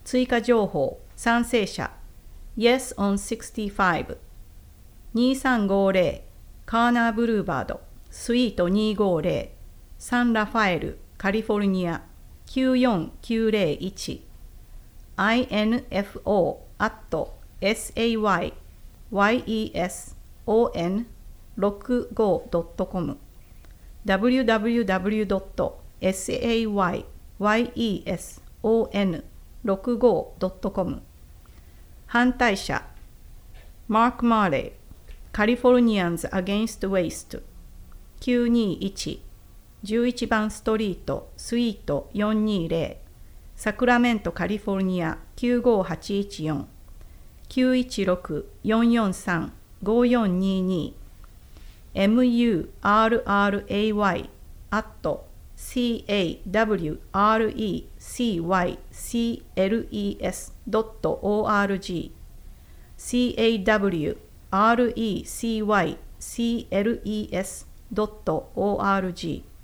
追加情報、賛成者、Yes on 65、2350、カーナーブルーバード、スイート250、サンラファエル、カリフォルニア、94901、info@sayyeson65.com www.sayyeson65.com 反対者マーク・マーレーカリフォルニアンズ・アゲンスト・ウェイスト921 11番ストリートスイート420サクラメントカリフォルニア95814 916-443-5422 murrecys.org cawrecys.org